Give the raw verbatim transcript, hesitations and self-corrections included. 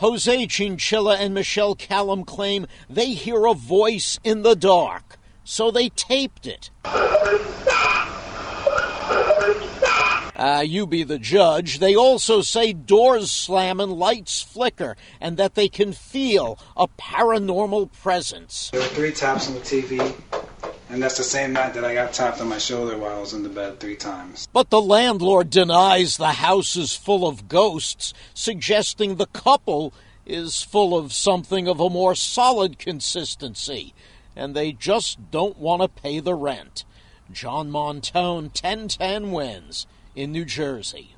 Jose Chinchilla and Michelle Callum claim they hear a voice in the dark, so they taped it. Ah, uh, you be the judge. They also say doors slam and lights flicker, and that they can feel a paranormal presence. There were three taps on the T V, and that's the same night that I got tapped on my shoulder while I was in the bed three times. But the landlord denies the house is full of ghosts, suggesting the couple is full of something of a more solid consistency, and they just don't want to pay the rent. John Montone, ten ten wins in New Jersey.